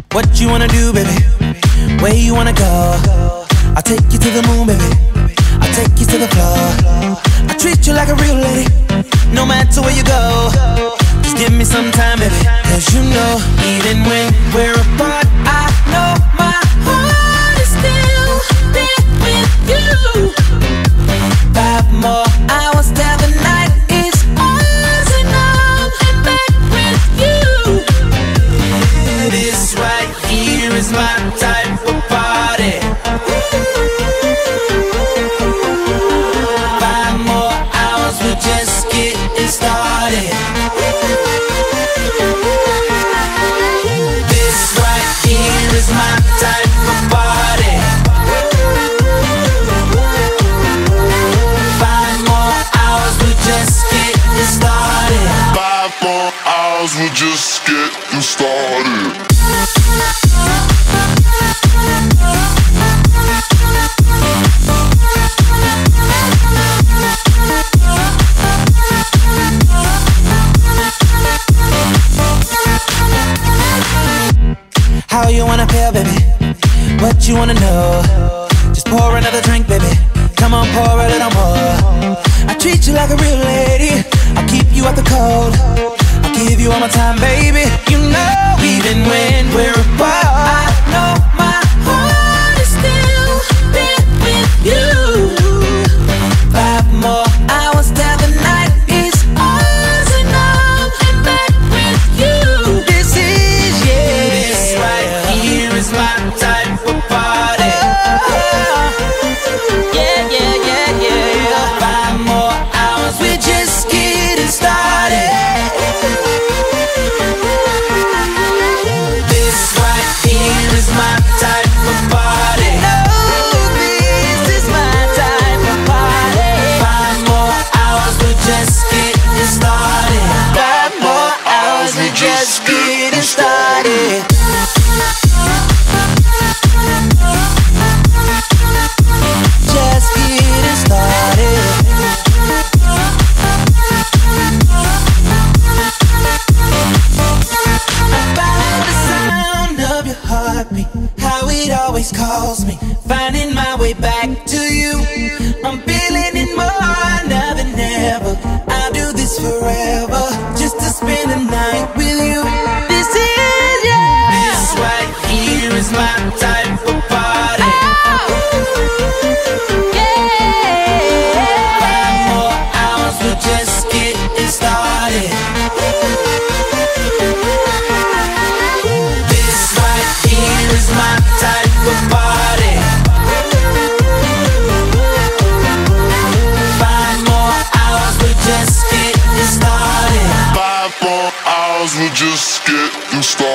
What you wanna do, baby? Where you wanna go? I'll take you to the moon, baby. I'll take you to the floor. I treat you like a real lady, no matter where you go. Just give me some time, baby. Cause you know, even when we're apart, I know my heart is still there with you. 5 more hours till the night is ours, and I'm back with you. This right here is my type of party. 5 more hours, we're just getting started. This right here is my type of party. 5 more hours, we're just getting started. 5 more hours, we're just getting started. How you wanna feel, baby? What you wanna know? Just pour another drink, baby. Come on, pour a little more. I treat you like a real lady. I'll keep you out the cold. I'll give you all my time, baby. You know, even when we're apart, I know my heart is still there with you. 5 more hours till the night is ours, and I'm back with you. This is, yeah, this right here is my type of party. Yeah, yeah, yeah, yeah. 5 more hours, we're just getting started. This right here is my type of party. No, this is my type of party. 5 more hours, we're just getting started. 5 more hours, we're just getting started. Just getting started. I follow the sound of your heartbeat, how it always calls me, finding my way back to you. I'm feeling it more now than ever. I'll do this forever, just to spend the night with you. This is, yeah, this right here is my type of party. Yeah. 5 more hours, we're just getting started. This right here is my type of party. 5 more hours, we're just getting started. 5 more hours, we're just getting started.